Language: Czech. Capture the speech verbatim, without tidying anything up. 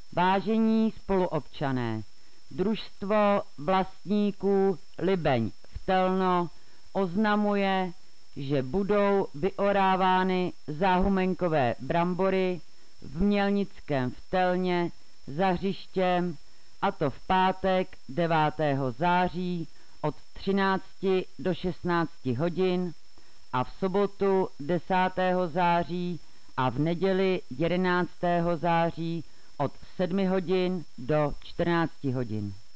Vážení spoluobčané, družstvo vlastníků Libeň v Telno oznamuje, že budou vyorávány záhumenkové brambory v Mělnickém v Telně za hřištěm, a to v pátek devátého září od třinácti do šestnácti hodin a v sobotu desátého září a v neděli jedenáctého září od sedmi hodin do čtrnácti hodin.